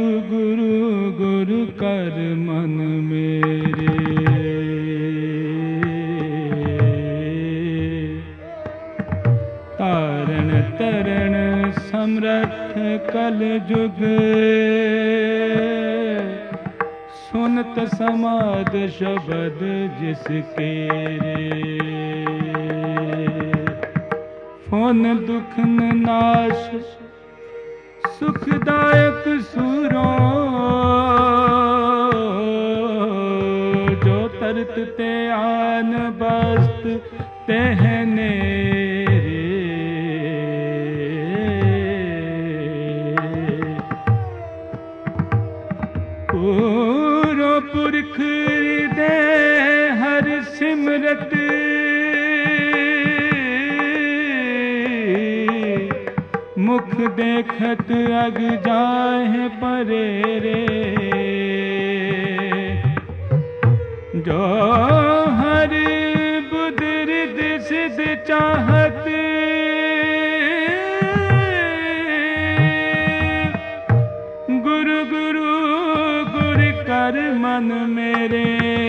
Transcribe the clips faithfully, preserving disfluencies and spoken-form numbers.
गुरु गुरु कर मन मेरे। तारण तरण समरथ कल जुग सुनत समाद शब्द जिसके रे। फोन दुख नाश सुखदायक सूरों जो तरत ते आन बस्त तेहने पूरो पुरख दे हर सिमरत मुख देखत अग जाहे परे रे। जो हर बुध रिद सिद्ध चाहत गुरु गुरु गुरु कर मन मेरे।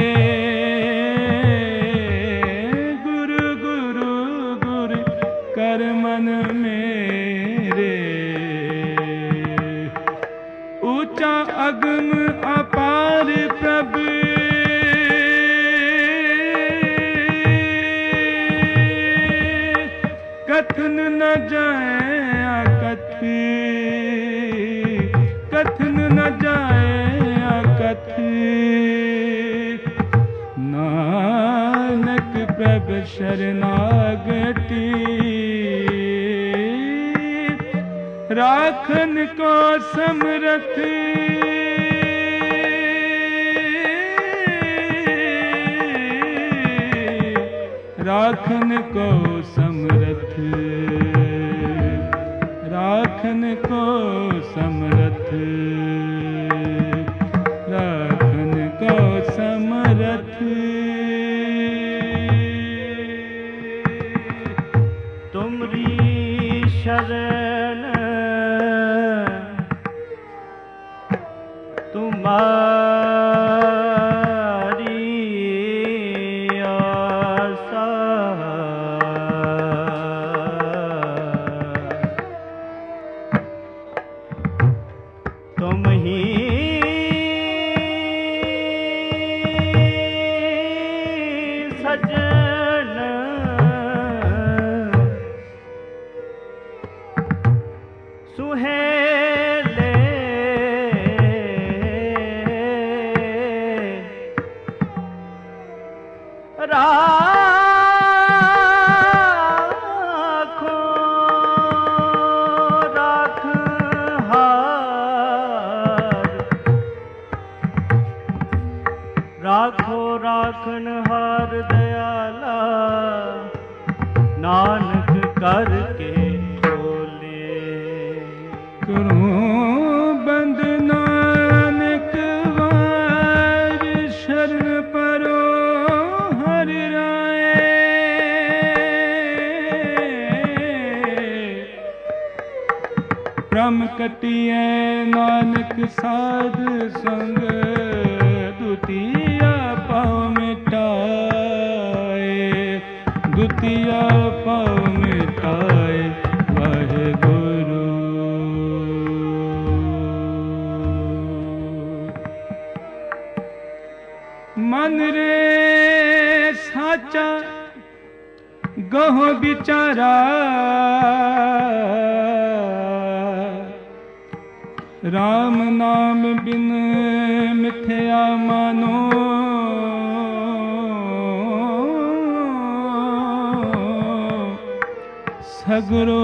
गुरु गुरु गुरु कर मन मेरे। ऊंचा अगम अपार प्रभ कथन न जाए अकथ। कथन न जाए अकथ। नानक प्रभ शरणागति राखन को समरथ। राखन को समरथ। राखन को समरथ। राखन को समरथ। तुमरी शरण तुम्हारी आशा। तुम ही सजन सुहेले राखो राखहार। राखो राखनहार दयाला नानक करके बोले। करूं बंद नानक वार शरण परो हर राय। भ्रम कटिए नानक साध संग दुतिया पाँव मिटाए। दुतिया पाँव मिटाए वाहेगुरु। मन रे साचा गहो बिचारा राम नाम बिन मिथ्या मानो। सगरो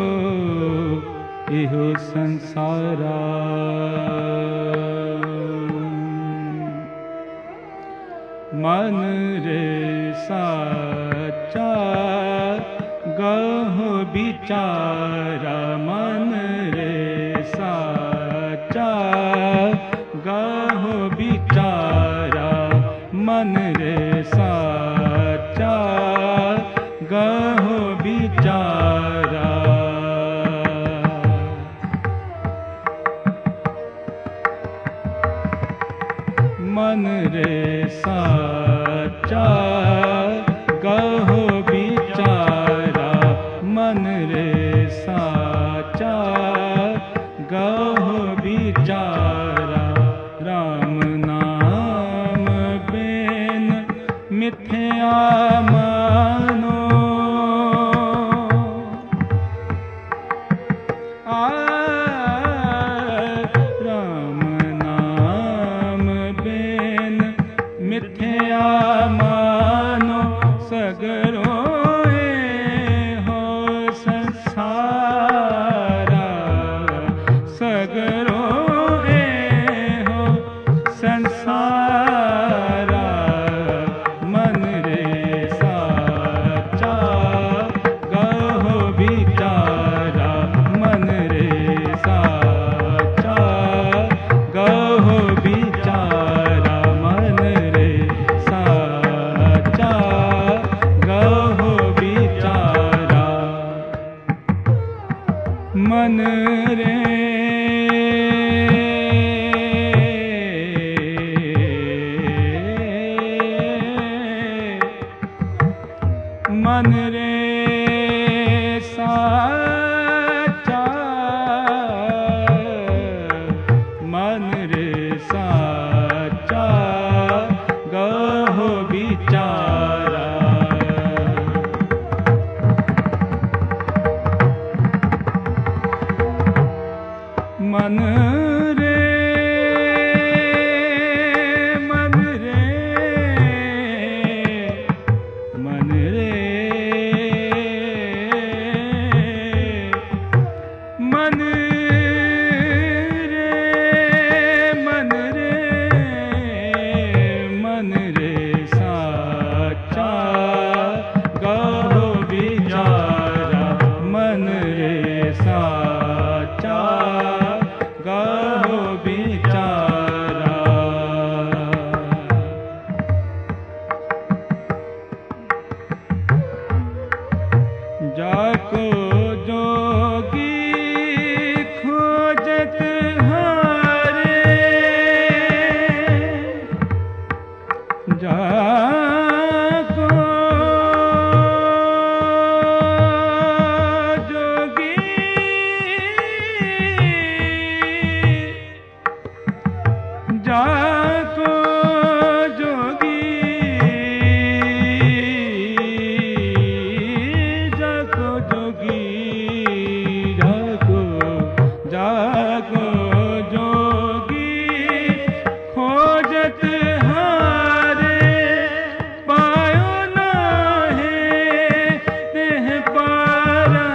एहो संसारा। मन रे साचा गहो बिचारा। मन रे साचा गहो बिचारा। मन रे साचा गहो बिचारा। मन रे साचा गहो बिचारा मन रे साचा गहो बिचारा राम नाम बिन मिथ्या मानो आ राम नाम बिन मिथ्या मानो सगरो हो संसारा सगरो हो संसारा मन रे साचा गहो बिचारा मन रे साचा गहो बिचारा मन रे साचा गहो बिचारा मन रे मन रे साचा मन रे साचा गहो बिचारा मन रे मन रे मन रे मन रे मन रे मन रे साचा गहो बिचारा मन रे साचा गहो बिचारा जाको जोगी खोजत हारे जाको जोगी जाको जोगी जाको जोगी जाको जाको जोगी खोजत हारे पायो नाहे तेह पारा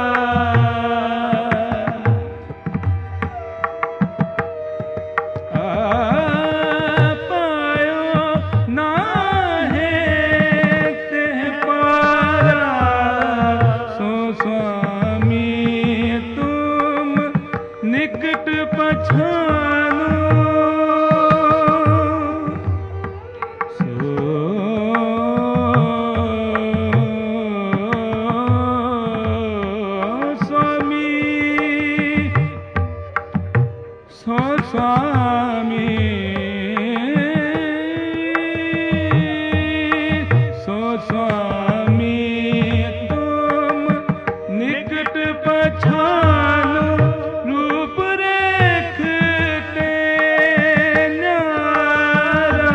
पायो नाहे तेह पारा सो स्वामी तुम निकट पछानो सो स्वामी सो स्वामी सो स्वामी तुम निकट पछानो रूप रेखते न्यारा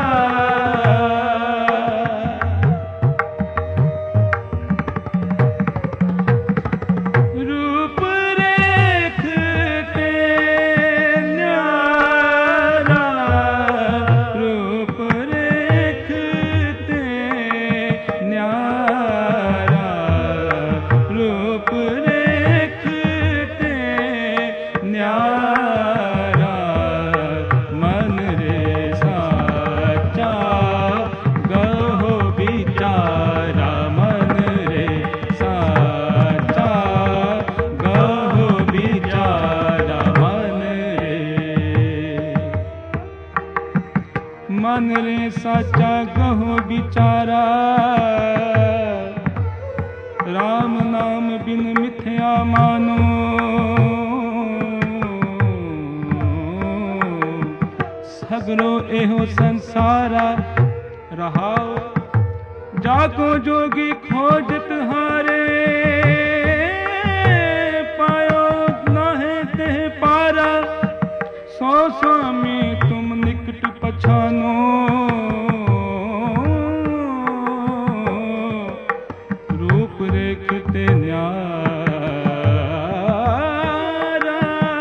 रूप रेखते न्यारा रूप रेखते न्यारा रूप रेखते न्यारा मन रे साचा गहो बिचारा मन रे साचा गहो बिचारा मन रे मन रे साचा गहो बिचारा राम नाम बिन मिथ्या मानो सगरो एहो संसारा रहाओ। जाको जोगी खोजत हारे पायो नाहे ते पारा। सो स्वामी तुम निकट पछानो रूप रेखते न्यारा।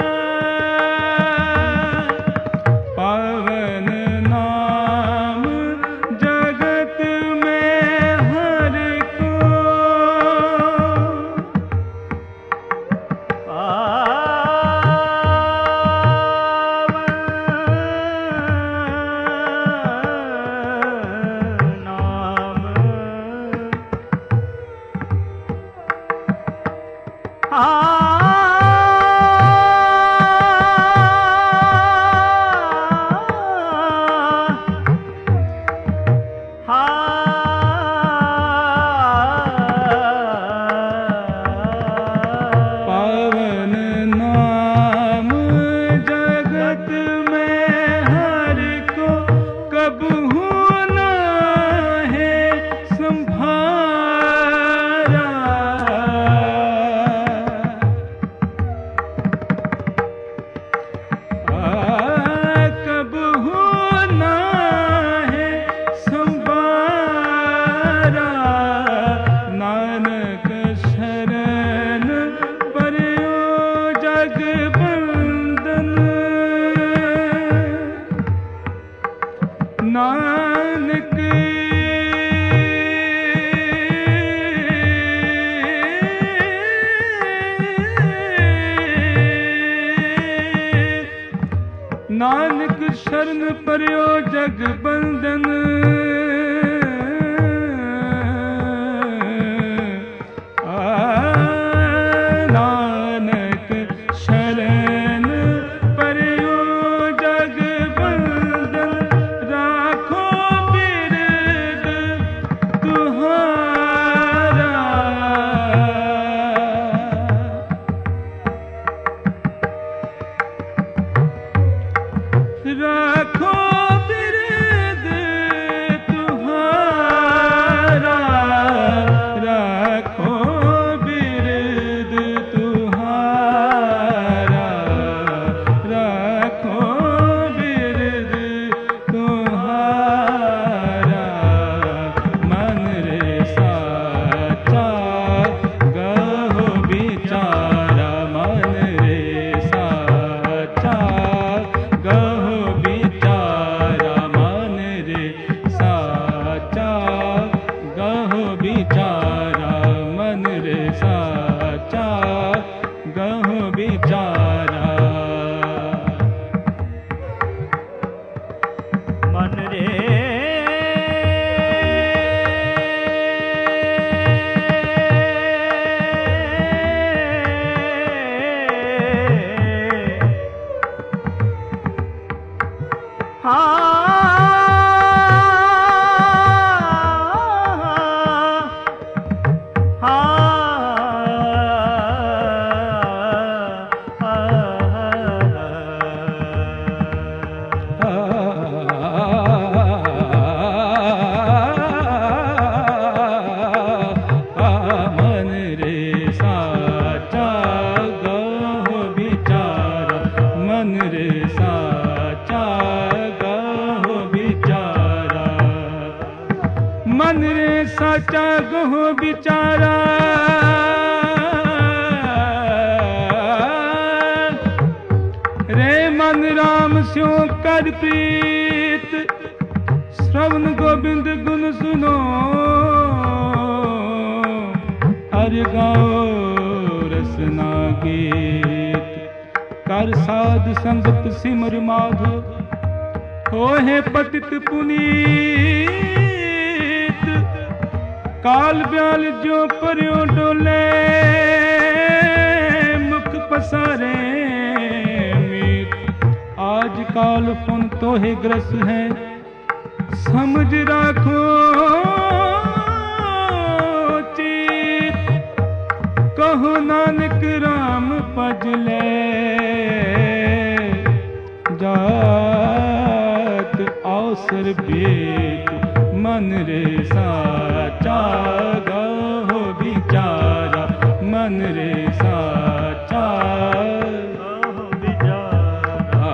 पावन नाम जगत में हर को नानक नानक शरण पर्यो जग बंदन। नानक शरण पर्यो जग बंदन। राखो बिरद तुहारा। राखो बिरद तुहारा। राखो बिरद तुहारा। राखो बिरद तुहारा। मन रे साचा गहो बिचारा। मन रे साचा गहो बिचारा। मन रे साचा गहो बिचारा। मन रे साचा गहो बिचारा। मन रे मन रे साचा गहो बिचारा। मन रे साचा गहो बिचारा। मन रे साचा गहो बिचारा। रे मन राम स्यो कर प्रीत। श्रवण गोविंद गुण सुनो। हर गाओ रसना गीत। कर साध संगत सिमर माधो। होहे पतित पुनीत। काल ब्याल जो पर्यो डोले। मुख पसारे मीत। आज काल पुन तोहे ग्रस है। समझ राखो चित। कहो नानक राम भज ले जाए। अवसर बेत मन रे साचा गहो बिचारा मन रे साचा गहो बिचारा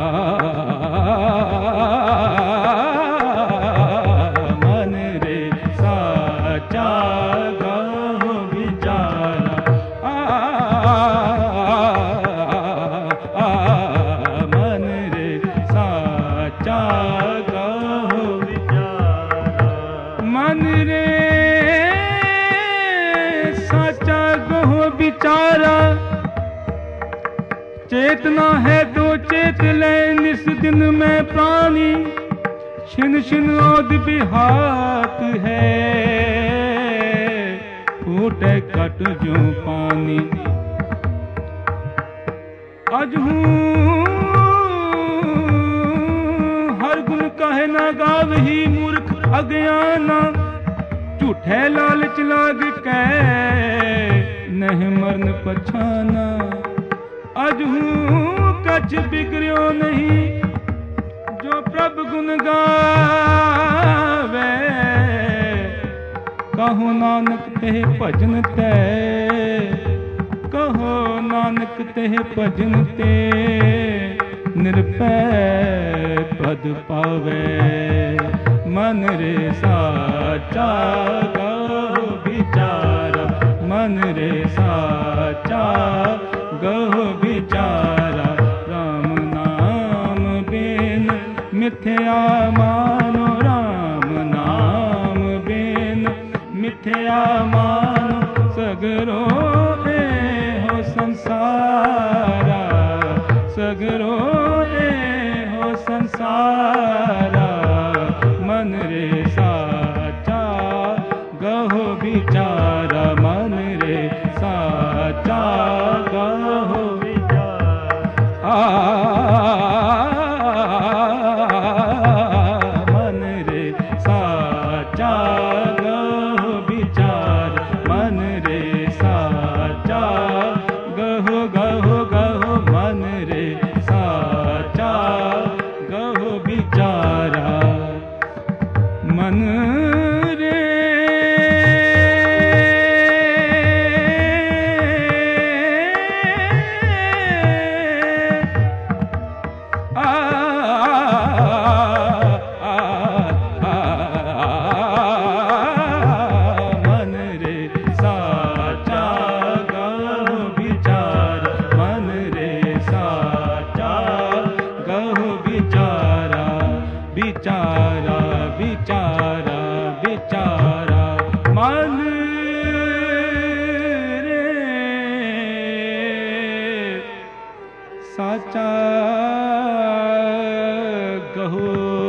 मन रे साचा गहो बिचारा मन रे साचा गहो मन रे साचा गहो बिचारा चेतना है तो चेत ले निस दिन में प्राणी छिन छिन ओद बिहात है फूटे कट जो पानी अजहू हर गुण कहे ना गावही मूर्ख अज्ञाना झूठे लालच लाग कै नहीं मरन पछाना अजहू कछ बिगड़ो नहीं जो प्रभु गुण गावे कहो नानक ते भजन ते कहो नानक ते भजन ते निरपै पद पावे मन रे साचा गहो बिचारा मन रे साचा गहो बिचारा राम नाम बिन मिथ्या मानो राम नाम बिन मिथ्या मानो सगरो ए हो संसारा सगरो ए हो संसारा मन रे साचा गहो बिचारा मन रे साचा गहो बिचारा मन रे साचा गहो बिचारा मन रे साचा गहो गहो गहो मन रे साचा गहो बिचारा मन रे आ, आ, आ, मन रे साचा गहो बिचारा मन रे साचा गहो बिचारा बिचारा बिचारा बिचारा मन रे साचा गहो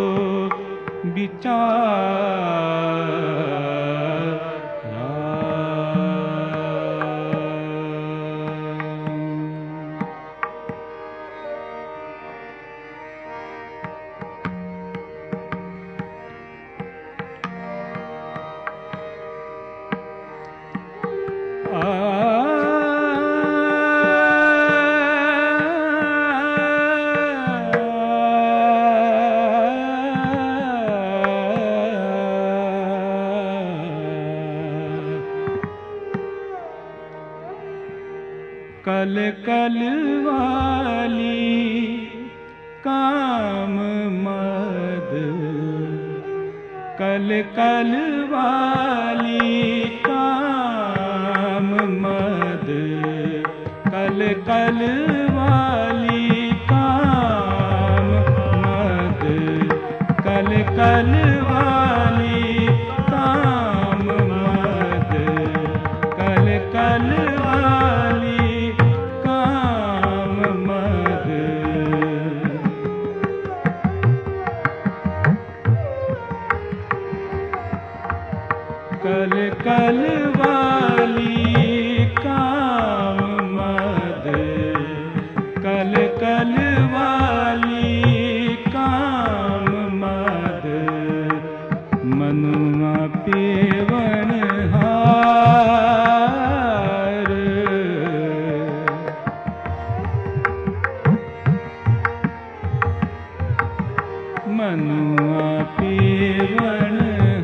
कल कल वाली काम मद कल कल वाली काम मद कल कल वाली काम मद कल कल वाली काम मद कल कल वाली काम मद कल कल वाली काम मद कल कल वाली काम मद मनुआ पेवन हार मनुआ पीवन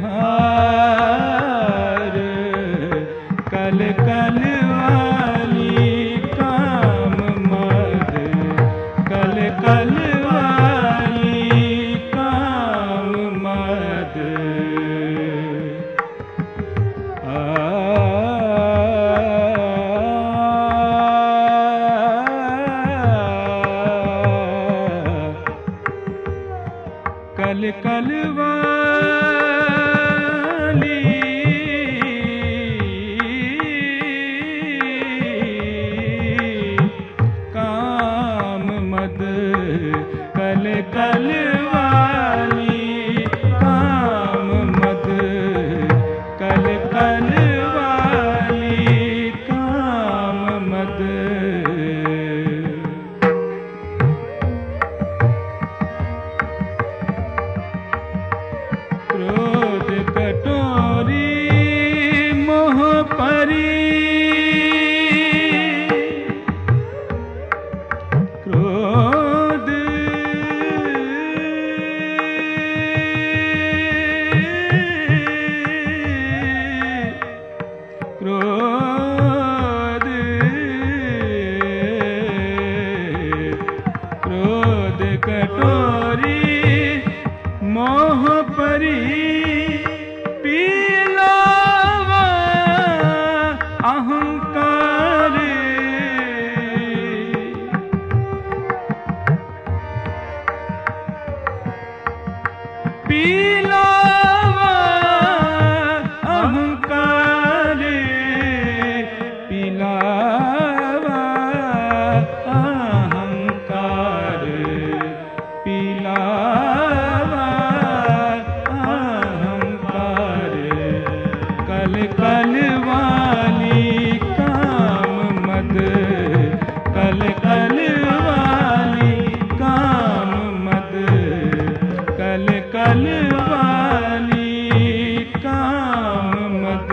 हार कल कल वाली काम मद कल कल वाली काम मद आ कल कल वाली काम मद कल कल वाली काम मद कल कल वाली काम मद क्रोध कटोरी मोह परी क्रोध क्रोध क्रोध कटोरी मोह परी पीलावा अहंकार पीलावा अहंकार पीलावा अहंकार पीलावा अहंकार कल कल वाली काम मद कल कल वाली काम मद कल कल वाली काम मद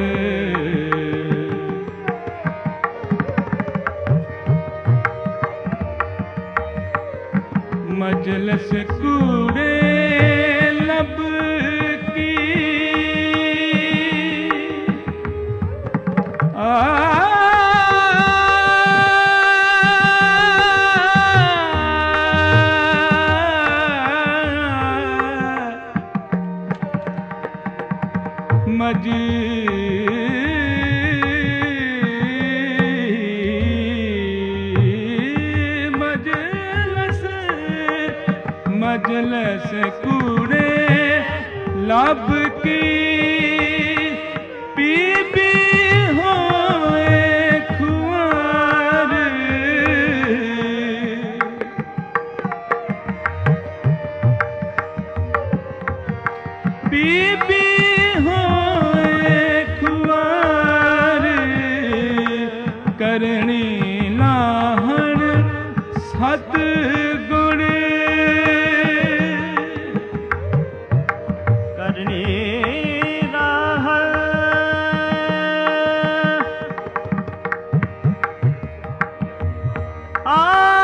मजलस कूड़े लब की आ मज मजलस मजलस कूड़े लब की पी पी होए खुआर पी पी होए खुआर करणी लाहण सत गुण करनी राह आ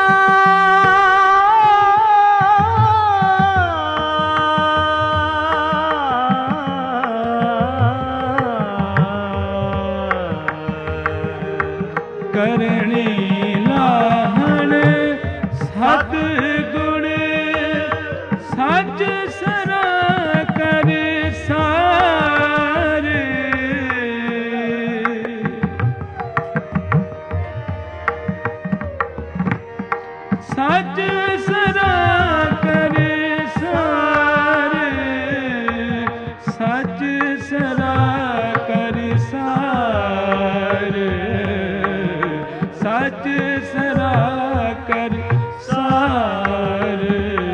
करणी लाहण सत गुण सच सरा कर सार सच सरा कर सार सच सरा कर सार सच सरा कर सार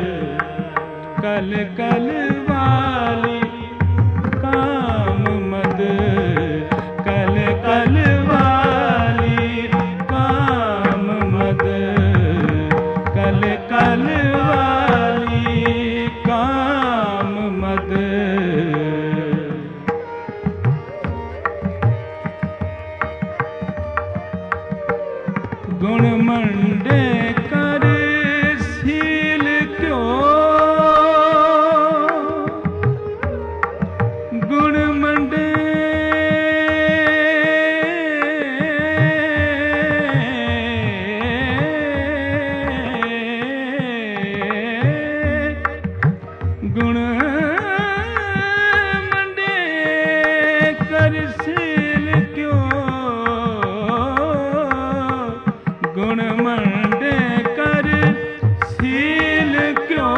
कल कल वाली काम मद कल कल वाली काम मद कल कल वाली काम मद गुण मंडे कर सील क्यों ਗੁਣ ਮੰਡੇ ਕਰ ਸੀਲ ਕਿਉਂ, ਗੁਣ ਮੰਡੇ ਕਰ ਸੀਲ ਕਿਉਂ।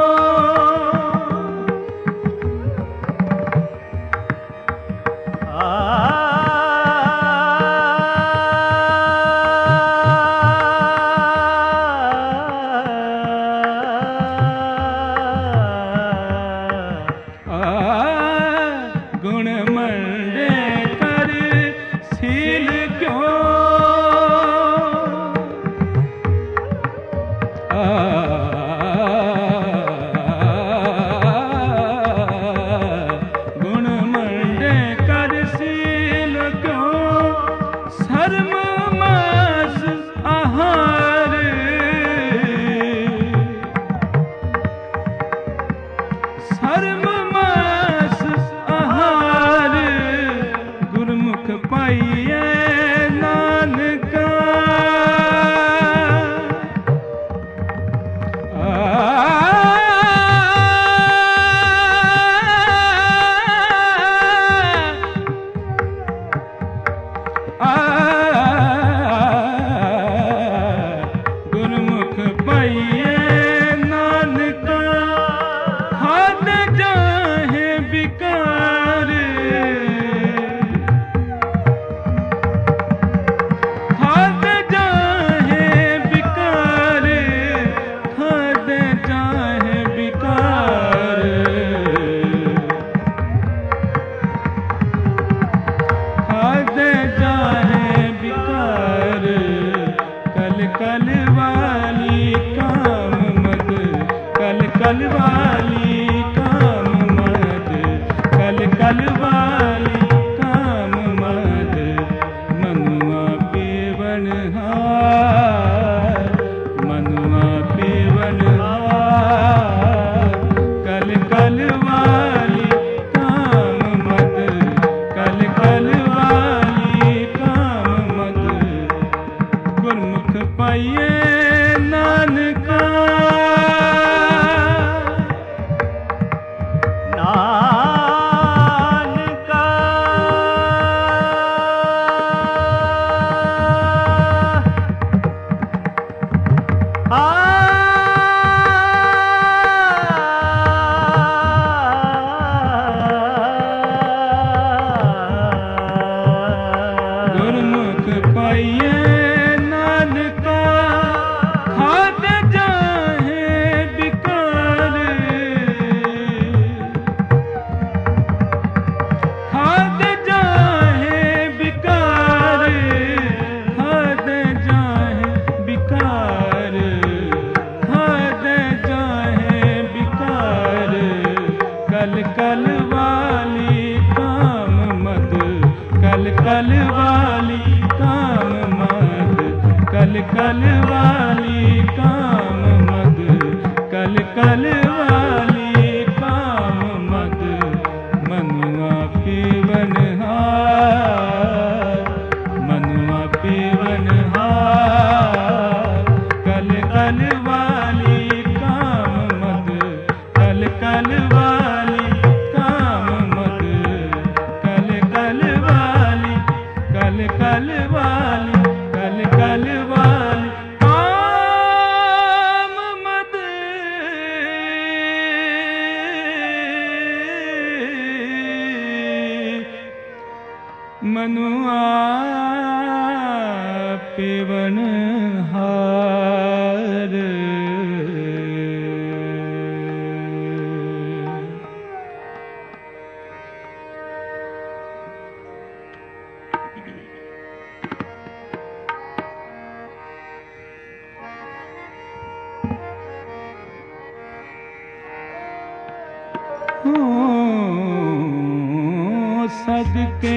सदके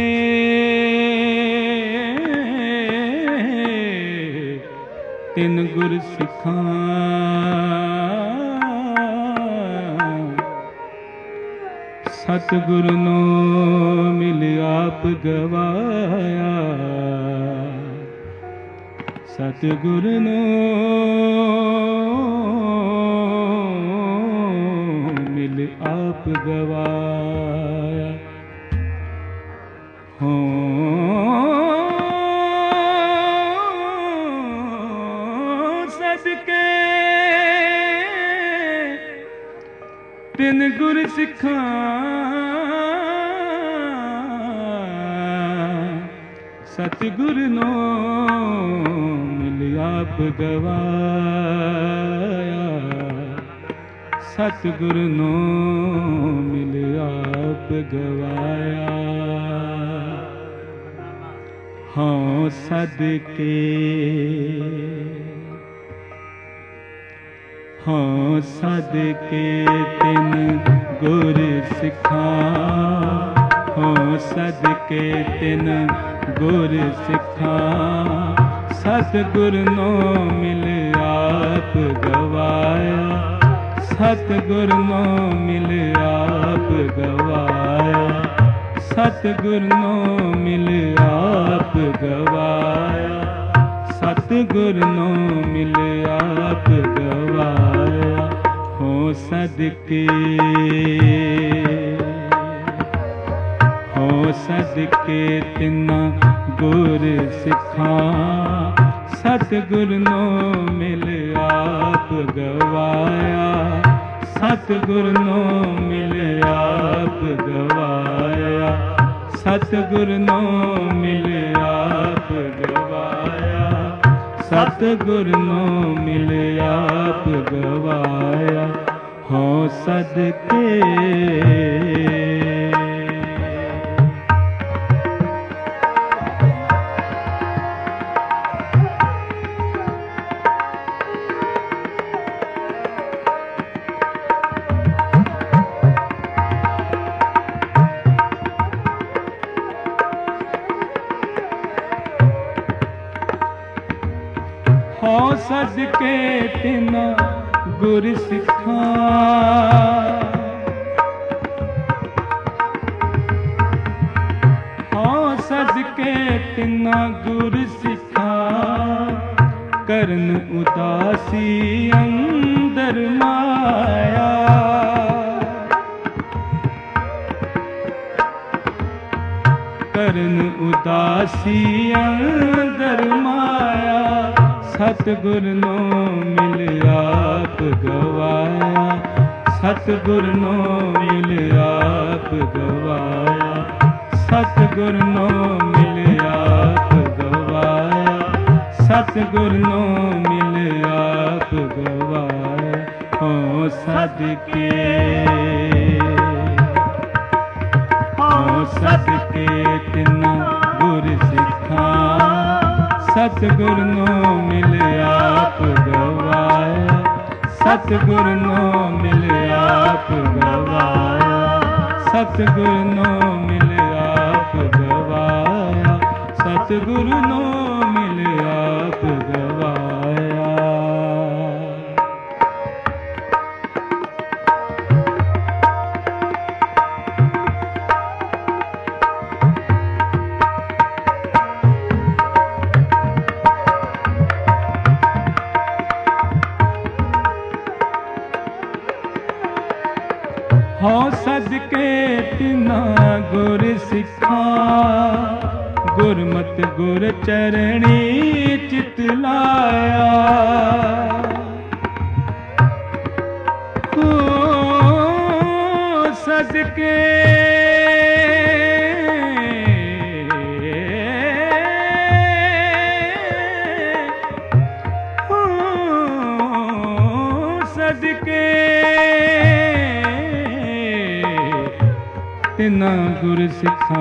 तिन गुर सिखां सतगुरु नो मिल आप गवाया सतगुरु नो मिल आप गवाया। हो सदके तिन गुर सिखा सतगुर नो मिल आप गवाया। सतगुर नो मिल आप गवाया। हाँ सदके हाँ सदके तिन गुर सिखा। हाँ सदके तिन गुर सिखा। सतगुर नो मिल आप गवाया। सतगुर नो मिल आप गवाया। सतगुर नो मिल आप गवाया। सतगुर नो मिल आप गवाया। हो सदके हो सदके तिना गुर सिखा। सतगुर नो मिल आप गवाया। सतगुर नो मिल आप गवाया। सतगुर नो मिल आप गवाया। सतगुर नो मिल आप गवाया। हो सदके हो सदके तिना गुर सिखा। हो सदके तिना गुर सिखा। करन उदासी अंदर माया। करन उदासी अंदर माया। सतगुर नो मिल आप गवाया। सतगुर नो मिल आप गवाया। सतगुर नो मिल आप गवाया। सतगुर नो मिल आप गवाया। हो सदके हो सदके तिना गुर सिखा। सतगुर नो मिल आप गवाया। सतगुर नो मिल आप गवाया। सतगुर नो मिल आप गवाया। सतगुर नो मिल आप गवाया। हो सदके तिना गुर सिखा। गुरमत गुर चरणी चित लाया। हो सदके हो सदके तिना गुर सिखा।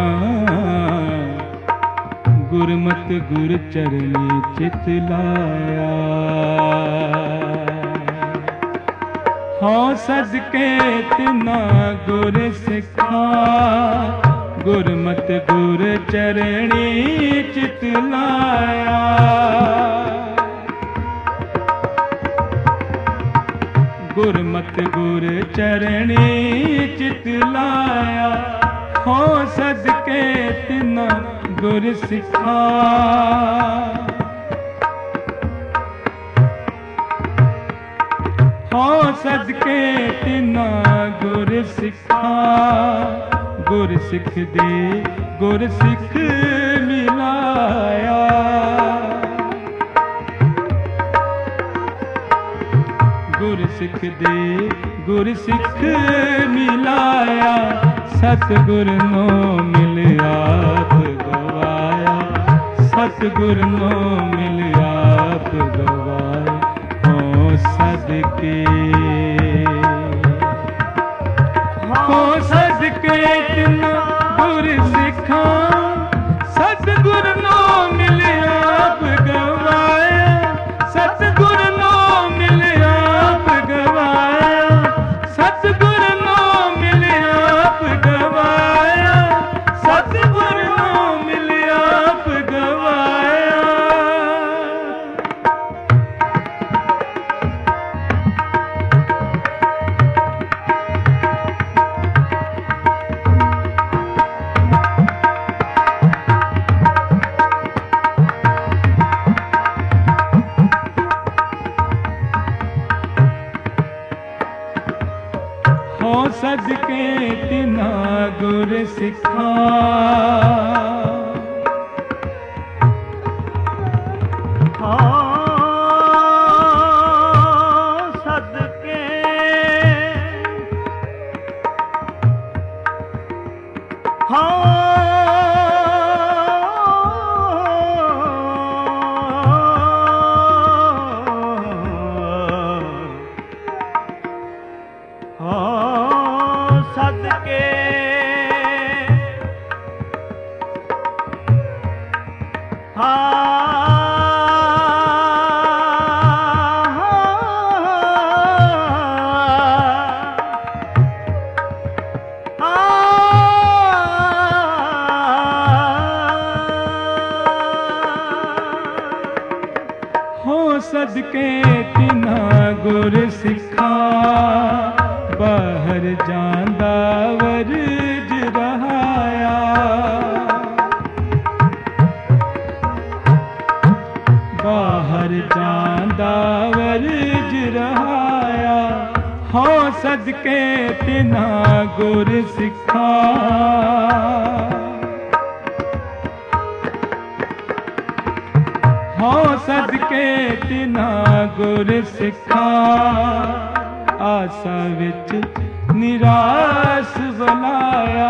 गुरमत गुर चरणी चित लाया। हो सदके तिना गुर सिखा। गुरमत गुर चरणी चित लाया। गुरमत गुर चरणी चित लाया। हो सदके तिना गुर सिखा। ਹੋ ਸਦਕੇ ਤਿਨਾ ਗੁਰ ਸਿੱਖਾਂ, ਗੁਰ ਸਿੱਖ ਦੇ ਗੁਰ ਸਿੱਖ ਮਿਲਾਇਆ। ਗੁਰ ਸਿੱਖ ਦੇ ਗੁਰ ਸਿੱਖ ਮਿਲਾਇਆ, ਸਤਿਗੁਰ ਨੂੰ ਮਿਲ ਆਪ ਗਵਾਇਆ, ਸਤਿਗੁਰ ਨੂੰ ਮਿਲ ਆਪ ਗਵਾਇਆ। ਹੋ ਸਦਕੇ ਹੋ ਸਦਕੇ ਤਿਨਾ ਗੁਰ ਸਿੱਖਾਂ, ਸਤਿਗੁਰ ਨੂੰ ਮਿਲ ਆਪ ਗਵਾਇਆ, ਸਤਿਗੁਰ ਨੂੰ ਮਿਲ ਆਪ ਗਵਾਇਆ, ਸਤਿਗੁਰ ਨੂੰ ਮਿਲ ਆਪ ਗਵਾਇਆ, ਸਤਿਗੁਰ ਨੂੰ ਮਿਲ ਆਪ ਗਵਾਇਆ। ਹੋ ਸਦਕੇ ਤਿਨਾ ਗੁਰ ਸਿੱਖਾਂ, ਹੋ ਸਦਕੇ ਹੋ ਸਦਕੇ ਤਿਨਾ ਗੁਰ ਸਿੱਖਾਂ, ਬਾਹਰ ਜਾਂਦਾ ਵਰਜ ਰਹਾਇਆ, ਬਾਹਰ ਜਾਂਦਾ ਵਰਜ ਰਹਾਇਆ। ਹੋ ਸਦਕੇ ਤਿਨਾ ਗੁਰ ਸਿੱਖਾਂ, ਹੋ ਸਦਕੇ ਤਿਨਾ ਗੁਰ ਸਿੱਖਾਂ, ਆਸਾ ਵਿੱਚ ਨਿਰਾਸ ਬੁਲਾਇਆ,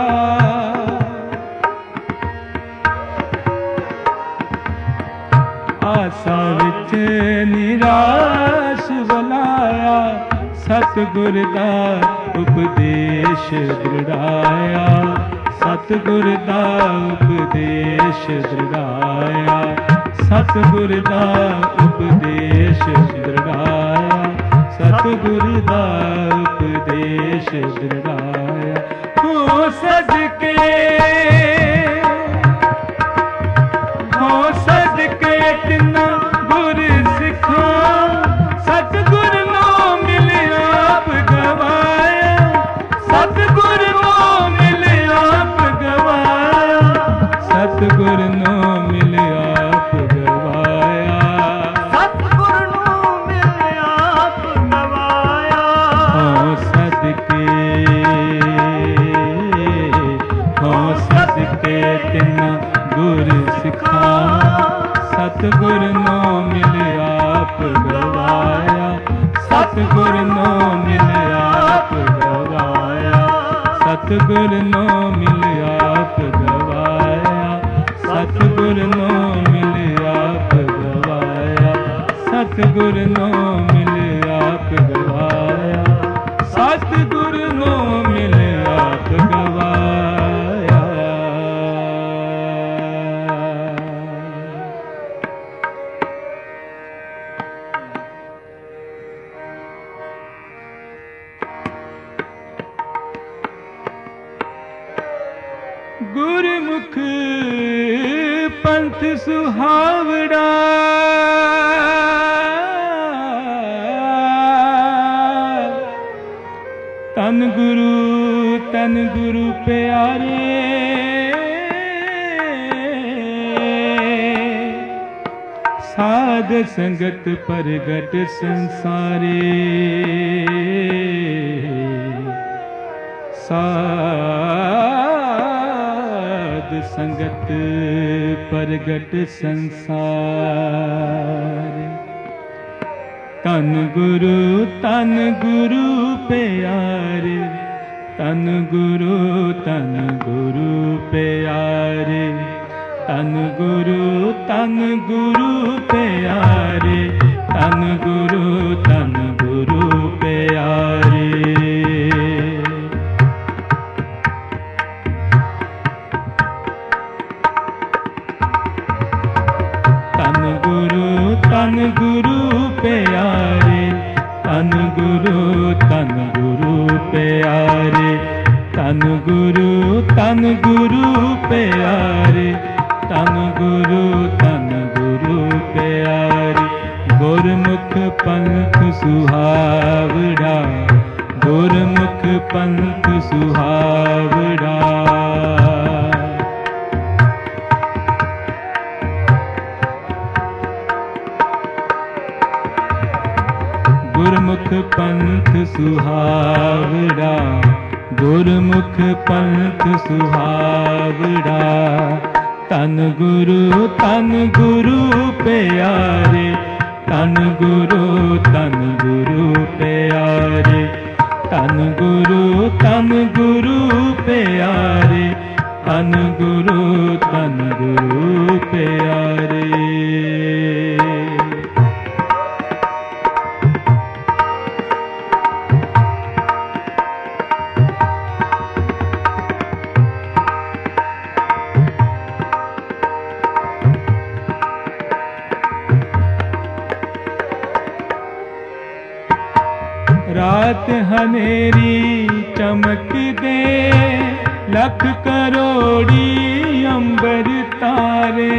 ਆਸਾ ਵਿੱਚ ਨਿਰਾਸ ਬੁਲਾਇਆ। ਸਤਿਗੁਰ ਦਾ ਉਪਦੇਸ਼ ਦ੍ਰਿੜਾਇਆ, ਸਤਿਗੁਰ ਦਾ ਉਪਦੇਸ਼ ਦ੍ਰਿੜਾਇਆ, ਸਤਿਗੁਰ ਦਾ ਉਪਦੇਸ਼ ਦ੍ਰਿੜਾਇਆ, ਸਤਿਗੁਰ ਦਾ ਉਪਦੇਸ਼ ਦ੍ਰਿੜਾਇਆ। ਹੋ ਸਦਕੇ ਹੋ ਸਦਕੇ ਤਿਨਾ ਗੁਰ ਸਿੱਖਾਂ, ਸਤਿਗੁਰ ਨੂੰ ਮਿਲ ਆਪ ਗਵਾਇਆ, ਸਤਿਗੁਰ ਨੂੰ ਮਿਲ ਆਪ ਗਵਾਇਆ, ਸਤਿਗੁਰ ਨੂੰ ਮਿਲ ਆਪ ਗਵਾਇਆ, ਸਤਿਗੁਰ ਨੂੰ ਮਿਲ ਆਪ ਗਵਾਇਆ। ਹੋ ਸਦਕੇ ਹੋ ਸਦਕੇ ਤਿਨਾ ਗੁਰ ਸਿੱਖਾਂ, ਸਤਿਗੁਰ ਨੂੰ ਮਿਲ ਆਪ ਗਵਾਇਆ, ਸਤਿਗੁਰ ਨੂੰ ਮਿਲ ਆਪ ਗਵਾਇਆ, ਸਤਿਗੁਰ ਨੂੰ ਮਿਲ ਆਪ ਗਵਾਇਆ, ਸਤਿਗੁਰ ਨੂੰ ਮਿਲ ਆਪ ਗਵਾਇਆ, ਸਤਿਗੁਰ ਨੂੰ ਮਿਲ ਆਪ ਗਵਾਇਆ, ਸਤਿਗੁਰ ਨੂੰ ਮਿਲ ਆਪ ਗਵਾਇਆ। ਗੁਰਮੁਖ ਪੰਥ ਸੁਹਾਵੜਾ, ਤਨ ਗੁਰੂ ਤਨ ਗੁਰੂ ਪਿਆਰੇ, साध संगत परगट संसारे, साध संगत परगट संसार। तन गुरु तन गुरु प्यारे, तन गुरु तन गुरु प्यारे, तन गुरु तन गुरु प्यारे, तन गुरु तन गुरु प्यारे। तन गुरु तन गुरु प्यारे, तन गुरु तन गुरु प्यारे, तन गुरु तन गुरु प्यारे, तन गुरु तन गुरु प्यारे। गुरमुख पंथ सुहावड़ा, गुरमुख पंथ सुहावड़ा। गुरमुख पंथ सुहावड़ा, गुरमुख पंथ सुहावड़ा। तन गुरु तन गुरु प्यारे, तन गुरु तन गुरु प्यारे, तन गुरु तन गुरु प्यारे, तन गुरु तन गुरु प्यारे। रात हनेरी चमक दे, लख करोड़ी अंबर तारे।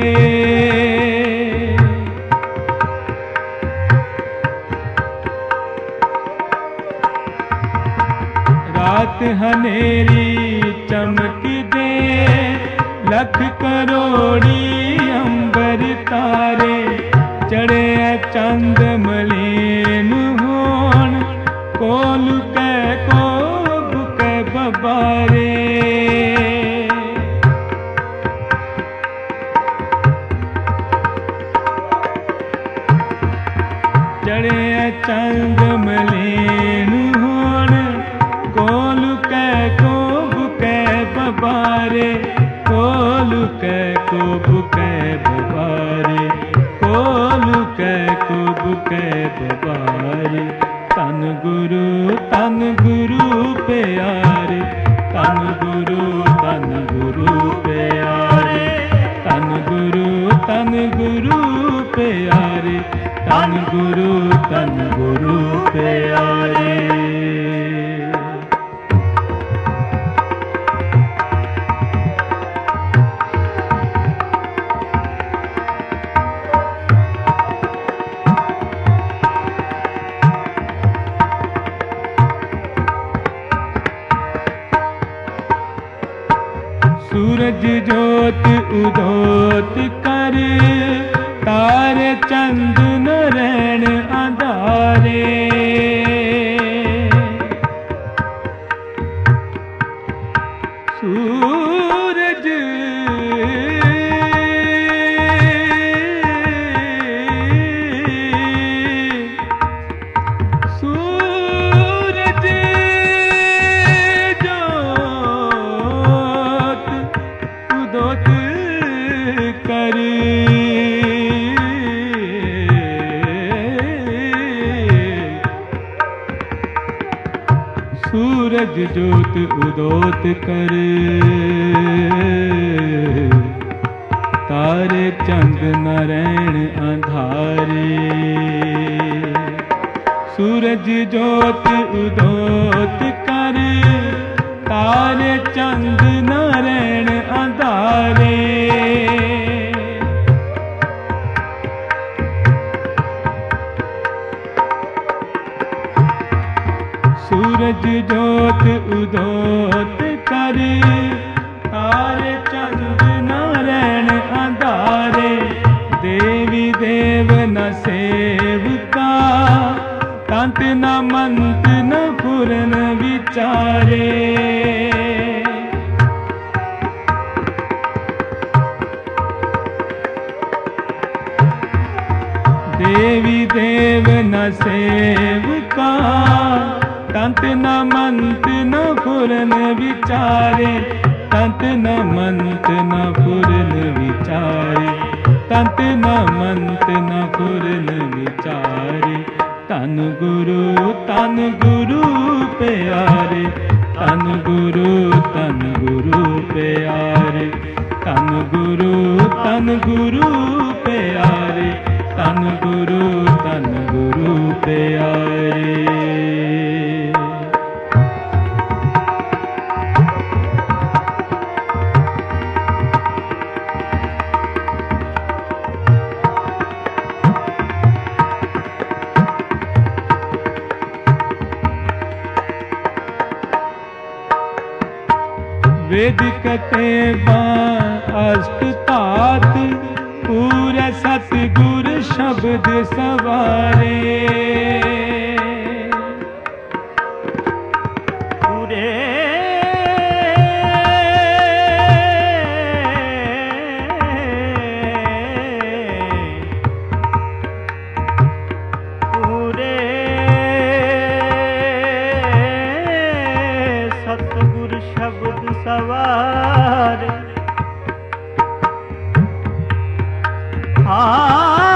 रात हनेरी चमक दे, लख करोड़ी अंबर तारे। चढ़े चंद मलीन होन, कोल कै कोब कै बबारे। चढ़े चंद मलीन होन, कोल कै कोब कै बबारे। कोल कै कोब कै बबारे, कोल कै कोब कै बबारे। तन गुरु तन गुरु प्यारे, तन गुरु तन गुरु प्यारे, तन गुरु तन गुरु प्यारे, तन गुरु तन गुरु प्यारे। सूरज ज्योत उदोत कर, तारे चंद नरैन आधारे। सूरज सूरज उदोत कर, सूरज ज्योत उदोत कर, तारे चंद नारायण आधारे। सूरज ज्योत उदोत कर, तारे चंद नारायण आधारे। सूरज ज्योत उदोत कर, तारे चंद नारायण आधारे। देवी देव विचारे, तंत न मंत न फुरन विचारे, तंत न मंत न फुरन विचारे। तन गुरु तन गुरु प्यारे, तन गुरु तन गुरु प्यारे, तन गुरु तन गुरु प्यारे, तन गुरु तन गुरु प्यारे। वेद कते बां अष्ट तात, पूरे सतगुर शब्द सवारे। पूरे पूरे सतगुर शब्द सवारे। हाँ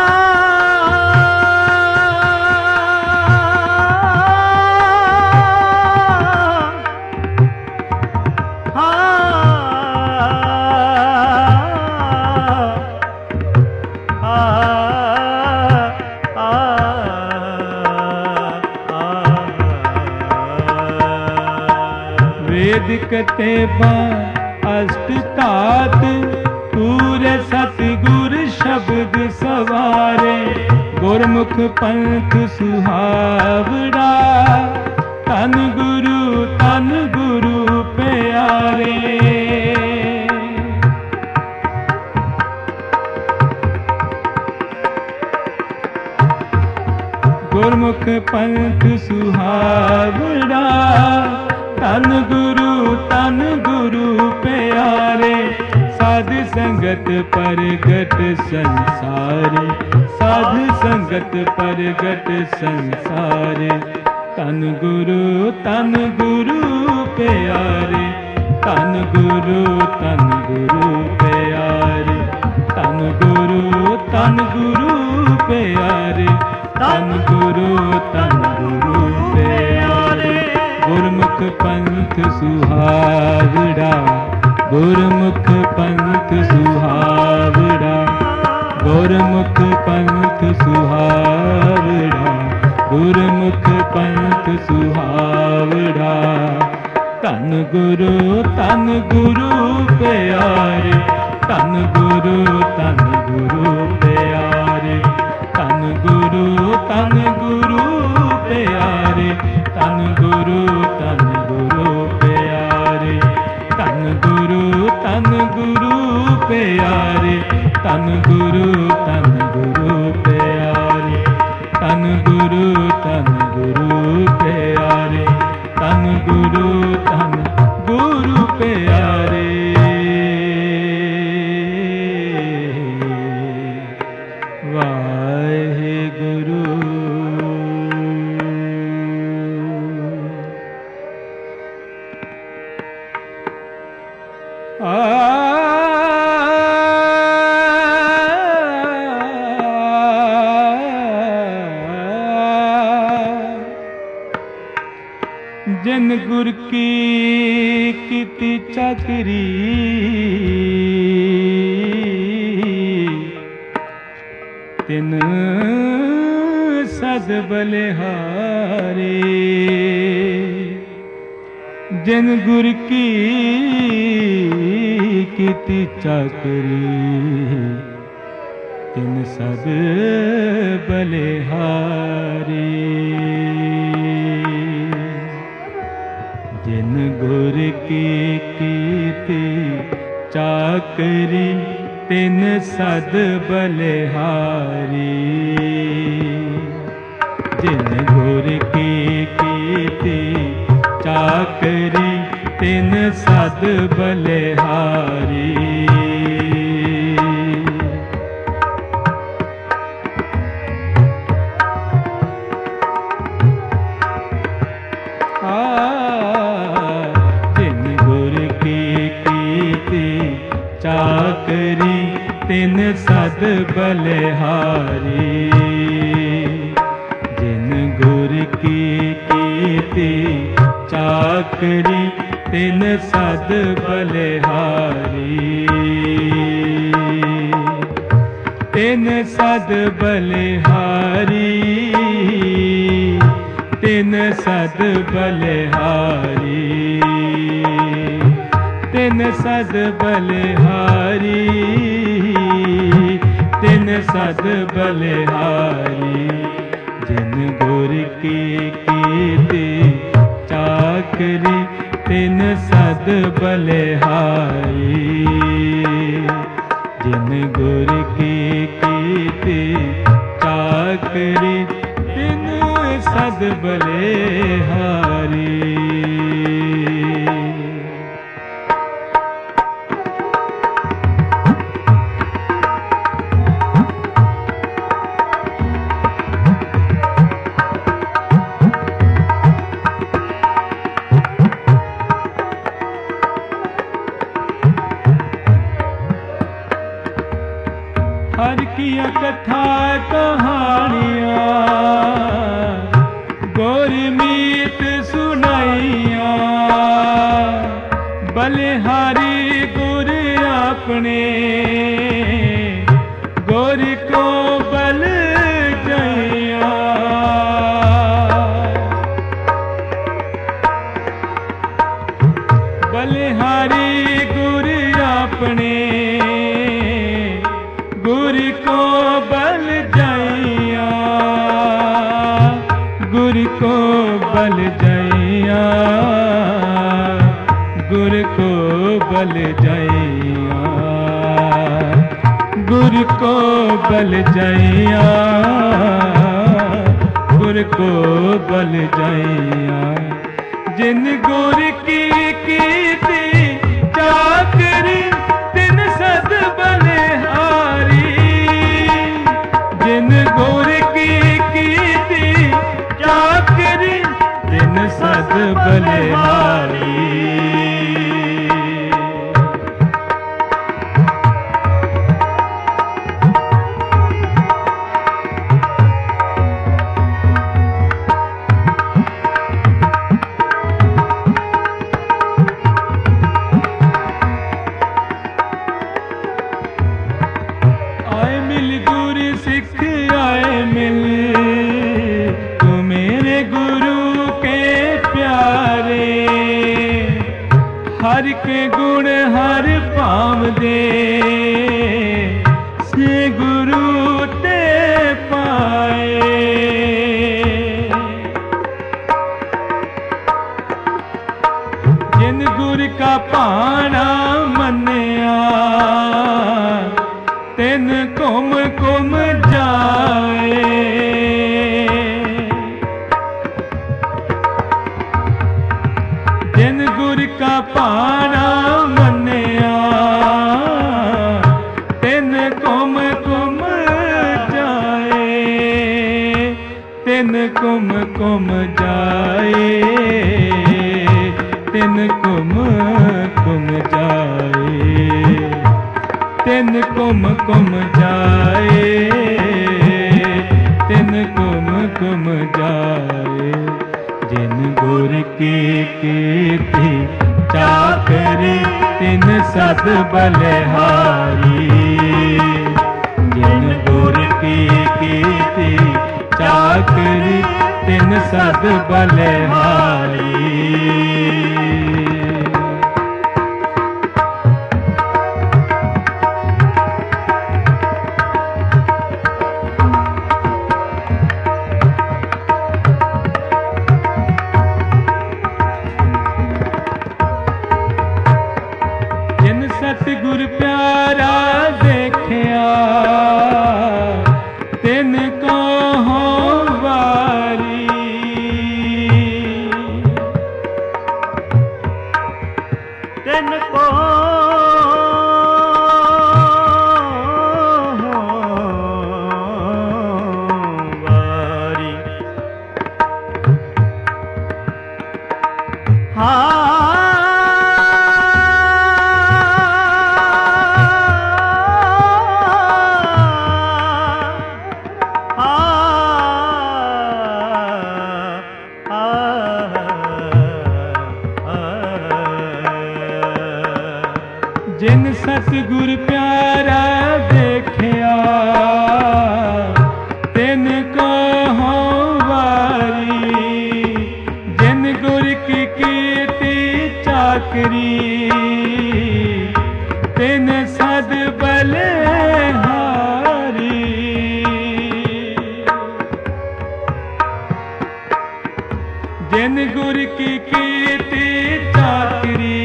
वेद कते बां अष्ट तात, पूरे सतगुर शब्द सवारे। गुरमुख पंथ सुहावड़ा, तन गुरु तन गुरु प्यारे। गुरमुख पंथ सुहावड़ा, तन गुरु तन गुरु प्यारे। साध संगत परगट संसारे, साध संगत परगट संसारे। तन गुरु तन गुरु प्यारे, तन गुरु तन गुरु प्यारे, तन गुरु तन गुरु प्यारे, तन गुरु तन गुरु प्यारे। गुरमुख पंथ सुहावड़ा, गुरमुख पंथ सुहावड़ा, गुरमुख पंथ सुहावड़ा, गुरमुख पंथ सुहावड़ा। तन गुरु तन गुरु प्यारे, तन गुरु तन गुरु प्यारे, तन गुरु तन गुरु प्यारे, तन गुरु तन गुरु प्यारे, तन गुरु तन गुरु प्यारे, तन गुरु तन गुरु प्यारे, तन गुरु तन गुरु प्यारे, तन गुरु तन गुरु प्यारे। वाहेगुरु। जिन गुर की कीती चाकरी, तिन सद बलिहारे। जिन गुर की कीती चाकरी, तिन सद बलिहारे। जिन गुर की कीती चाकरी, तिन सद बलिहारी। जिन गुर की कीती चाकरी, तिन सद बलिहारी। जिन तिन सद बलिहारी। जिन गुर की कीती चाकरी तिन सद बलिहारी। तिन सद बलिहारी, तिन सद बलिहारी, तिन सद बलिहारी, तिन सद बलिहारी। जिन गुर की कीती चाकरी तिन सद बलिहारी। जिन गुर की कीती चाकरी तिन सद बलिहारी। हर किया कथा कहानियाँ गोरमीत सुनाइया। बलिहारी गुर अपने गोर को बल जइया। बलिहारी गुर अपने गुर को बल जइया। गुर को बल जइया, गुर को बल जइया, गुर को बल जइया, गुर को बल जइया। जिन गुर की कीती चाकरी तिन सद बलिहारी। जिन गुर की कीती चाकरी तिन सद बलिहारी। आए मिल गुर सिख आए मिल, तू मेरे गुरु के प्यारे। हर के गुण हर पाव दे, से गुरु ते पाए। जिन गुर का पाना मन्या तिन कुम कुम जाए। जिन गुर का पाना मन्या तिन कुम कुम जाए। तिन कुम कुम जाए, तिन कुम कुम जाए। तिन कुम कुम जाए, तिन कुम कुम जाए। जिन गुर की कीती चाकरी तिन सद बलिहारी। जिन गुर की कीती चाकरी तिन सद बलिहारी। सतगुर प्यारा देखिया तिन को हो वारी। तिन को हो वारी। हाँ जिन सतगुर प्यारा देखिया तिन को हो वारी, जिन गुर की कीर्ति चाकरी तिन सद बलिहारी। जिन गुर की कीर्ति चाकरी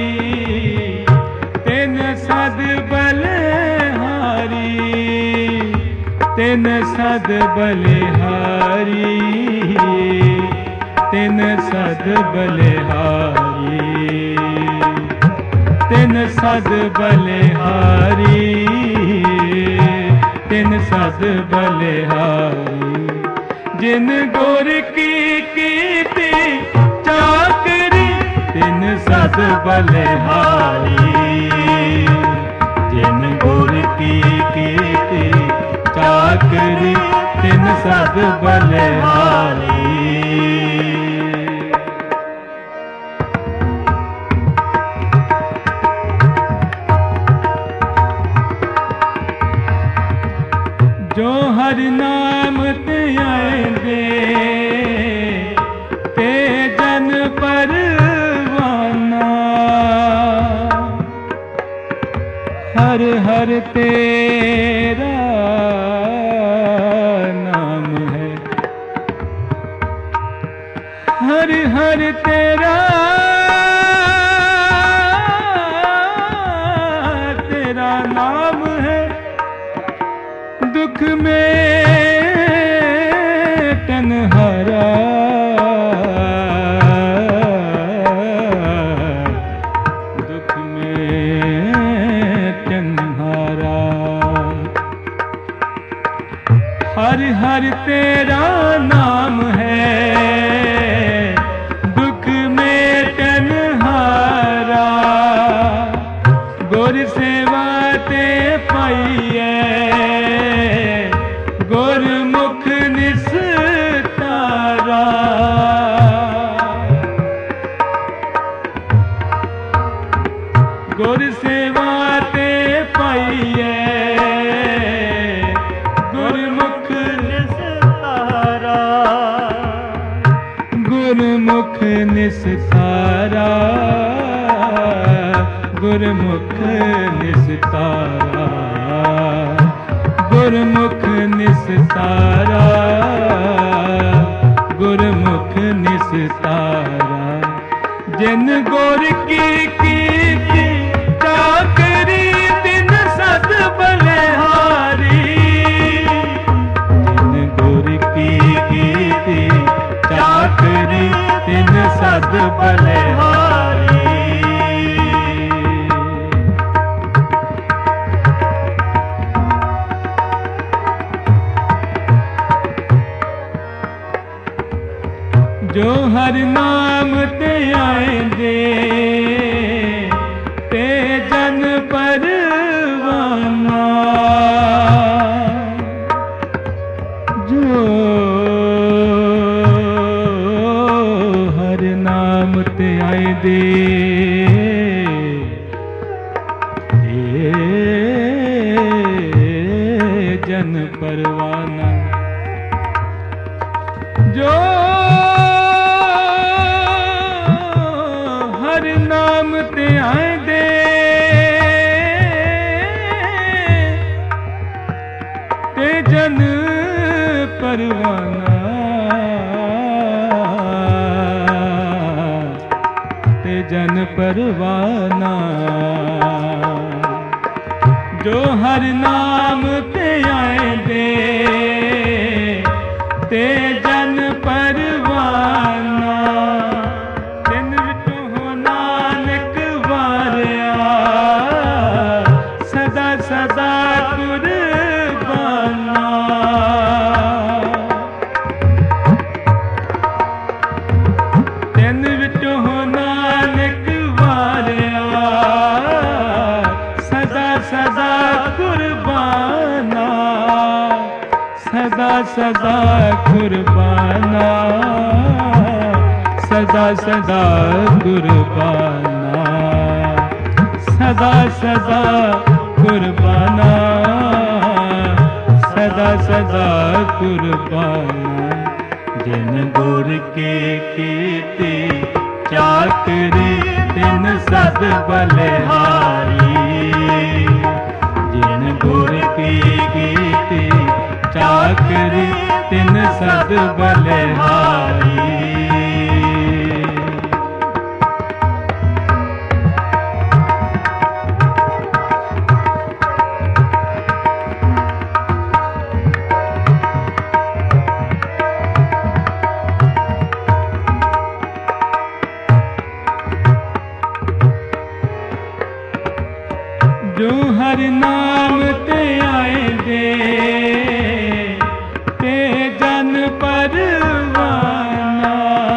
तिन सद बलिहारी, तिन सद बलिहारी, तिन सद बलिहारी, तिन सद बलिहारी, तिन सद बलिहारी। जिन गुर की कीर्ति चाकरी तिन सद बलिहारी, जिन गुर की कीर्ति चाकरी तिन सद बलिहारी। जो हर नाम त्यागे ते जन परवाना, हर हर तेरा नाम है, हर हर तेरा तेरा नाम है। दुख में तन्हारा, दुख में तन्हारा, हर हर तेरा नाम है। दुख में तन्हारा, गुर सेवा ते पाइए, गुरमुख निस्तारा। गुर सेवा ते पाइए, गुरमुख निस्तारा, गुरमुख निस्तारा, गुरमुख निस्तारा, गुरमुख निस्तारा, गुरमुख निस्तारा। जिन गुर की कीर्ति चाकरी तिन सद बलिहारी, जिन गुर की कीर्ति चाकरी तिन सद बलिहारी। जो हर नाम ते आएंदे ते जन परवाना, जो हर नाम ते आएंदे ते जन परवाना। जो हर नाम ते आएंदे ते जन परवाना, ते जन परवाना। जो हर नाम ते आएंदे ते जन परवाना, तिन विचों हो नानक वारिया, सदा सदा कुर्बाना। तिन विचों हो नानक वारिया, सदा सदा कुर्बाना, सदा सदा कुर्बाना, सदा सदा कुर्बाना, सदा सदा सदा कुर्बाना, सदा सदा कुर्बाना। जिन गुर के कीती चाकरी तिन सद बलिहारी, जिन गुर की कीती चाकरी तिन सद बलिहारी। जो हर नाम ते आए दे ते जन परवाना,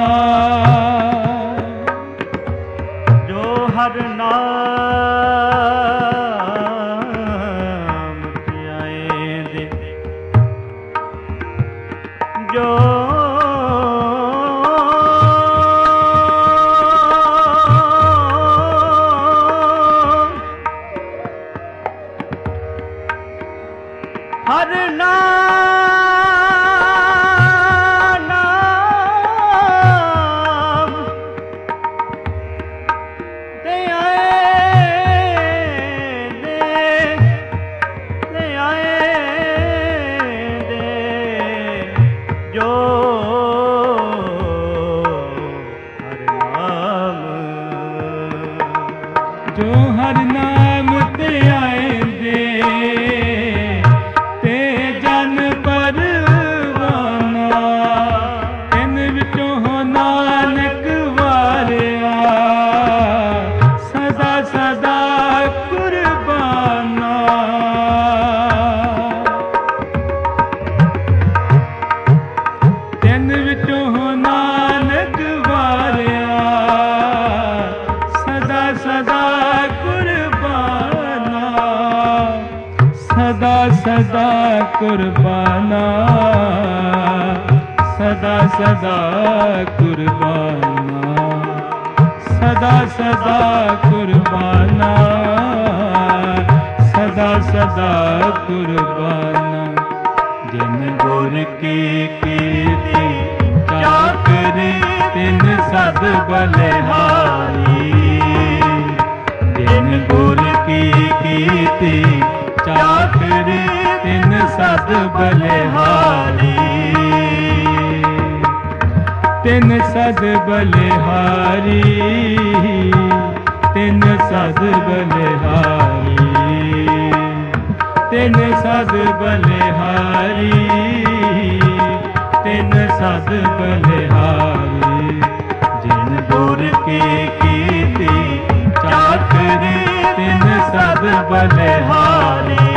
जो हर नाम ते आए दे जो हर नाम ते आए दे ते आए दे जो हर नाम जो हर नाम ते आए दे सदा कुर्बाना, सदा सदा कुर्बाना, सदा सदा कुर्बाना, सदा सदा कुर्बाना। जिन गुर की कीती चाकरी तिन सद बलिहारी, जिन गुर की कीती चाकरी तिन सद बलिहारी, तिन सद बलिहारी, तिन सद बलिहारी, तिन सद बलिहारी, तिन सद बलिहारी। जिन गुर की कीती चाकरी तिन सद बलिहारी,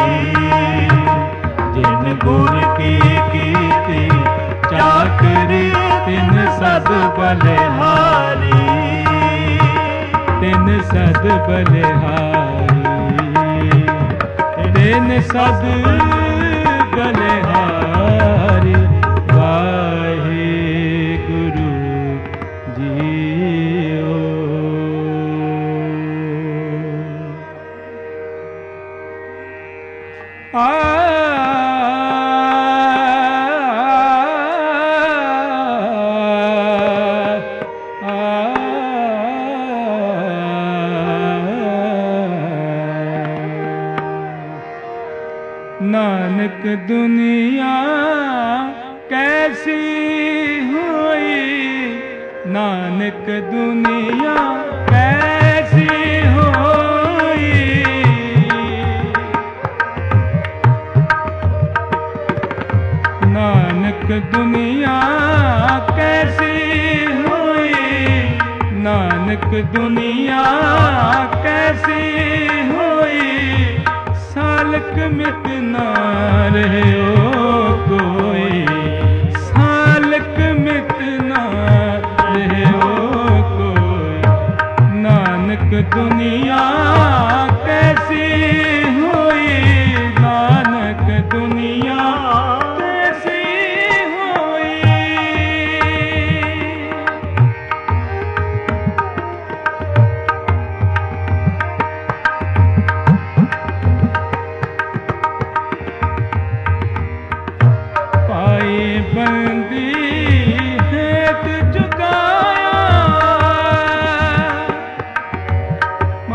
जिन गुर की कीती चाकरी तिन सद बलिहारी, तिन सद बलिहारी, तिन सद बलिहारी। वाहिगुरु जीओ। आ नानक दुनिया कैसी हुई, नानक दुनिया कैसी हुई, नानक दुनिया कैसी हुई, नानक दुनिया कैसी हुई। सालक मिट ना रहे हो कोई, सालक मिट ना रहे हो कोई। नानक दुनिया कैसी हुई, नानक दुनिया कैसी हुई।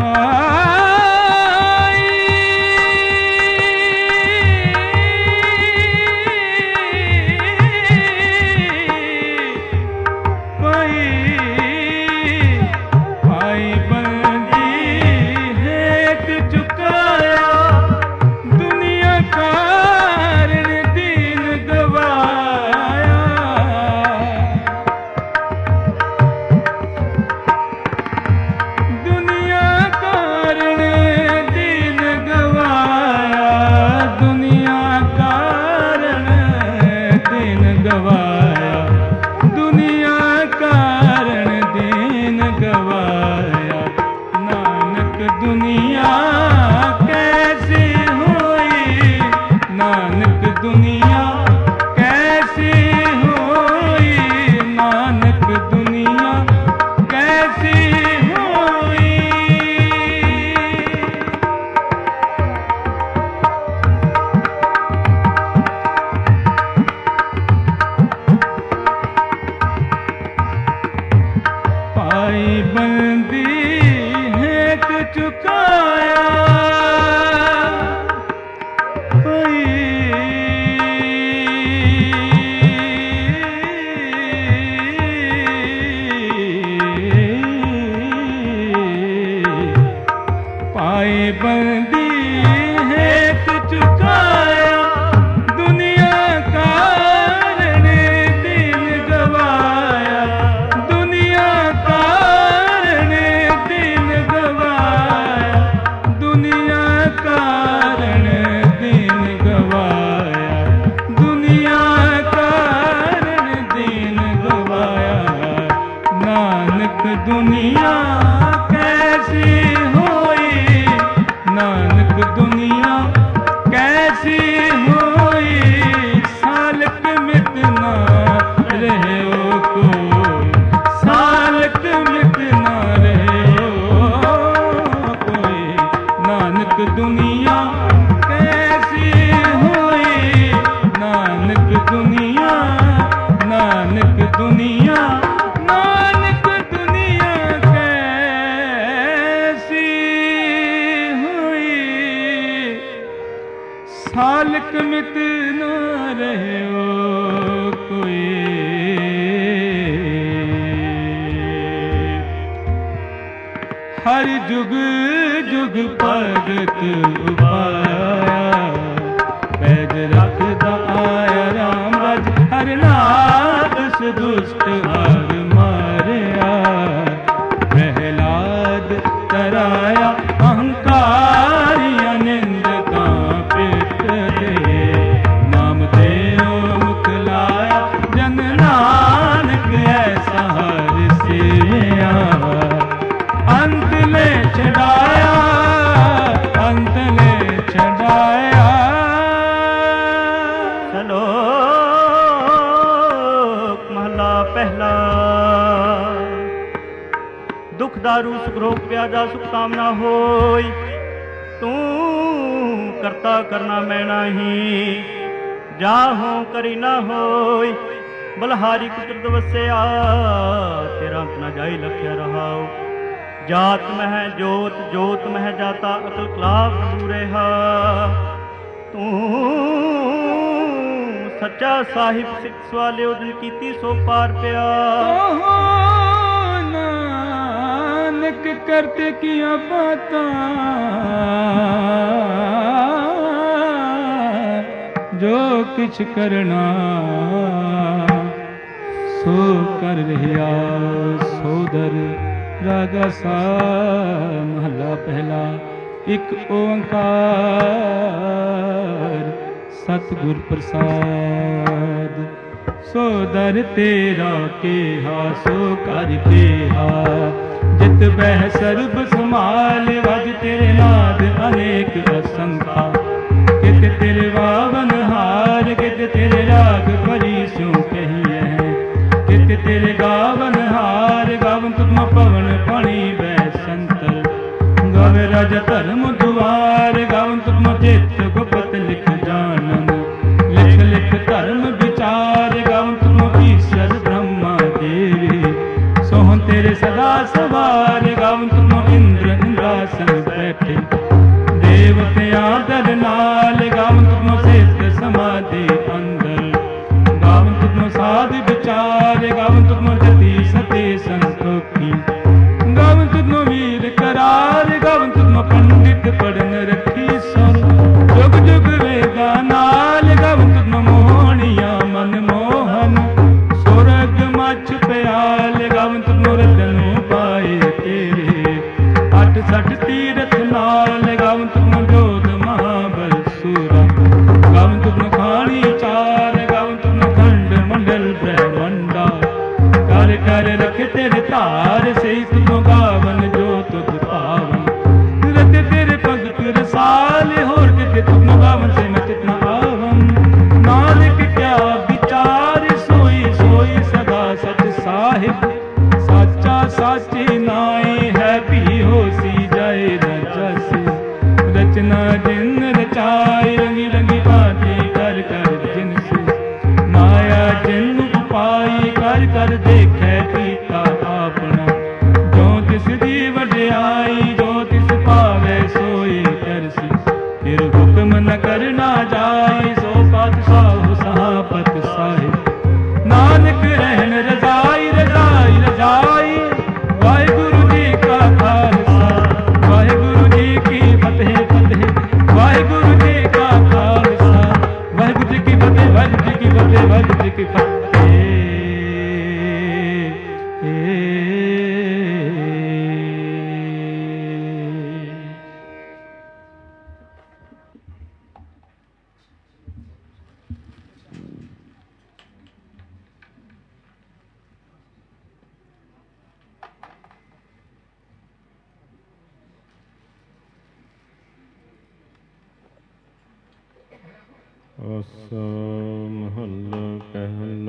ਬਲਹਾਰੀ ਕੁਦਰਤ ਵਸਿਆ ਤੇਰਾ ਅੰਤ ਨਾ ਜਾਈ ਲਖਿਆ ਰਹਾਉ। ਜਾਤ ਮਹਿ ਜੋਤ ਜੋਤ ਮਹਿ ਜਾਤਾ ਅਕਲ ਕਲਾਪ ਨੂੰ ਰਿਹਾ। ਤੂੰ ਸੱਚਾ ਸਾਹਿਬ ਸਿੱਖ ਸਵਾਲਿਓ ਦਿਨ ਕੀਤੀ ਸੋ ਪਾਰ ਪਿਆ। ਨਾਨਕ ਕਰਤੇ ਕੀਆਂ ਬਾਤਾਂ ਜੋ ਕਿਛ ਕਰਨਾ ਸੋ ਕਰ ਰਿਹਾ ਸੋਦਰ। ਰਾਗਾ ਸਾ ਮਹਲਾ ਪਹਿਲਾ। ਇੱਕ ਓੰਕਾਰ ਸਤਿਗੁਰ ਪ੍ਰਸਾਦ। ਸੋ ਦਰ ਤੇਰਾ ਕੇਹਾ ਸੋ ਕਰ ਕੇਹਾ। ਜਿਤ ਬਹਿ ਸਰਬ ਸੰਭਾਲ ਵਜ ਤੇਰੇ ਨਾਦ ਅਨੇਕ ਅਸੰਖਾ। ਕਿਤ ਤੇਰੇ ਵਾਵਨ ਹਾਰ ਕਿਤ ਤੇਰੇ ਰਾਗ ਭਰੀ ਸੋ ਕਹੀਐ। ਕਿਤ ਤੇਰੇ ਗਾਵਨ ਹਾਰ ਗਾਵਨ ਤੁਮ ਪਵਨ ਪਾਣੀ ਬੈ ਸੰਤਰ। ਗਾਵੇ ਰਾਜ ਧਰਮ ਦੁਆਰ ਗਾਵਨ ਤੁਮ ਚਿਤ ਗੁਪਤ ਲਿਖ ਜਾਣਨ। ਲਿਖ ਲਿਖ ਧਰਮ ਵਿਚਾਰ ਗਾਵਨ ਤੁਮ ਈਸ਼ਰ ਬ੍ਰਹਮਾ ਦੇਵੀ। ਸੋਹੰ ਤੇਰੇ ਸਦਾ ਸਵਾਰ ਗਾਵਨ ਤੁਮ ਇੰਦਰ ਇੰਦਰਾਸਨ ਪੰਡਿਤ ਪੜਨ ਰੱਖੀ ਸੁਣ, ਜੁਗ ਜੁਗ ਵੇਦਾਂ ਨਾਲ ਗਵਤ ਮੋਹਣੀਆਂ ਮਨ ਮੋਹਨ, ਸੁਰਗ ਮਛ ਪਿਆਲ ਗਵਤ ਮੁਰਦ ਨੂੰ ਪਾਏ ਤੇਰੇ, ਅੱਠ ਸੱਠ ਤੀਰਥ ਨਾਲ ਗਵਤ ਮਜੋਦ ਮਹਾਬਲ ਸੂਰਾ, ਗਵਤ ਖਾਣੀ ਚਾਰ ਗਵਤ ਖੰਡ ਮੰਡਲ ਬ੍ਰਹਮੰਡਾ, ਕਰ ਕਰ ਰਖ ਤੇਰੇ ਧਾਰ ਸੇ ਤੁਮ ਗਾਵਨ ਜੋ ਤੁਧ ਪਾਵਨ, ਰਤੇ ਤੇਰੇ ਭਗਤ ਰਸਾਲ ਹੋਰ ਕਿਤੇ ਤੁਮ ਗਾਵਨ ਸੇ ਮੈਂ ਚਿਤ ਨ ਆਵਨ, ਨਾਨਕ ਕਿਆ ਵਿਚਾਰ ਸੋਈ ਸੋਈ ਸਦਾ ਸਚ ਸਾਹਿਬ, ਸਾਚਾ ਸਾਚੀ ਨਾਏ ਹੈ ਵੀ ਹੋਸੀ ਜਾਏ ਨ ਜਸ, ਰਚਨਾ ਜਿਨ ਰਚਾਏ ਰੰਗੀ ਰੰਗੀ ਭਾਂਤੀ ਕਰ ਕਰ ਜਿਨਸ, ਮਾਇਆ ਜਿਨ ਉਪਾਈ ਕਰ ਕਰ ਦੇਖੈ ਕੀਤਾ ਆਪਣਾ, ਜੋ ਤਿਸ ਦੀ ਵਡਿਆਈ ਜੋ ਤਿਸ ਭਾਵੈ ਸੋਈ ਕਰਸੀ, ਫਿਰ ਹੁਕਮ ਨ ਕਰਨਾ ਜਾਏ ਸੋ ਪਾਤਸ਼ਾਹ ਸਹਾਪਤ ਸਾਹਿਬ, ਨਾਨਕ ਰਹਿਣ ਰਜ਼ਾਈ ਰਜ਼ਾਈ ਰਜ਼ਾਈ, ਵਾਹਿਗੁਰੂ ਜੀ ਕਾ ਖਾਲਸਾ ਵਾਹਿਗੁਰੂ ਜੀ ਕੀ ਫਤਿਹ ਫਤਿਹ, ਵਾਹਿਗੁਰੂ ਜੀ ਕਾ ਖਾਲਸਾ ਵਾਹਿਗੁਰੂ ਜੀ ਕੀ ਫਤਿਹ, ਵਾਹਿਗੁਰੂ ਜੀ ਕੀ ਫਤਿਹ, ਵਾਹਿਗੁਰੂ ਜੀ ਕੀ ਫਤਿਹ। ਆਸਾ ਮਹੱਲਾ ਪਹਿਲਾ।